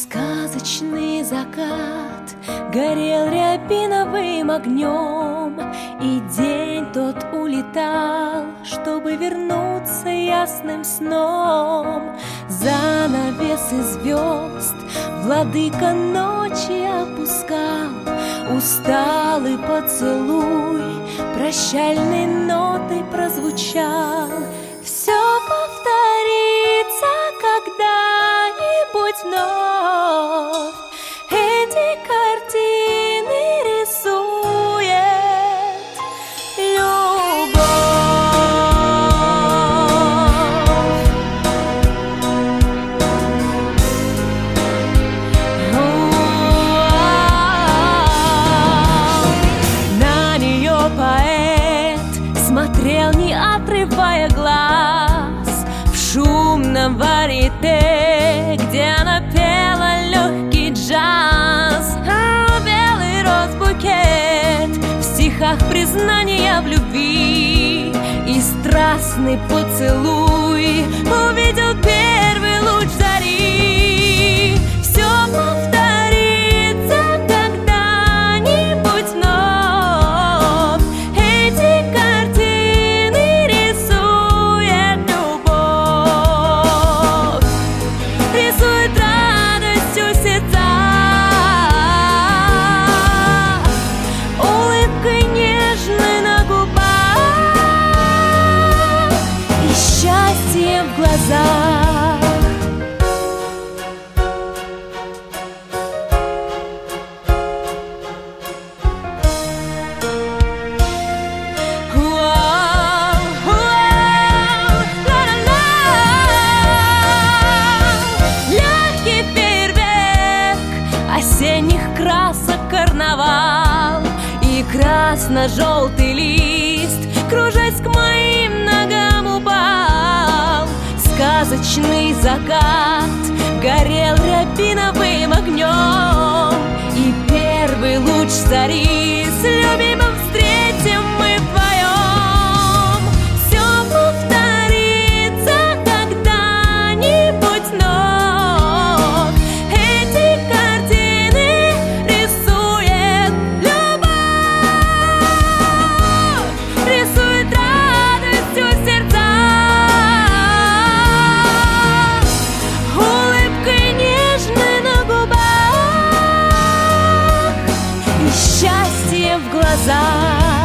Сказочный закат горел рябиновым огнем, и день тот улетал, чтобы вернуться ясным сном. Занавесы звезд владыка ночи опускал, усталый поцелуй прощальной нотой прозвучал. Все повторится когда-нибудь вновь, эти картины рисует любовь. На нее поэт смотрел, не отрывая глаз, в шумном варьете, где она пела легкий джаз. Белый розбукет, в стихах признания в любви и страстный поцелуй увидел первый луч зари. Все повторится когда-нибудь вновь, эти картины рисует любовь, рисует радостью сердца, улыбкой нежной на губах и счастьем в глазах. Легкий фейерверк осенних красок карнавал, и красно-желтый лист, кружась к моим ногам, упал. Сказочный закат горел рябиновым огнем, и первый луч зари с любимым встретим мы вдвоем. Все повторится когда-нибудь вновь, эти картины рисует любовь, рисует радостью сердца, улыбкой нежной на губах и счастьем в глазах.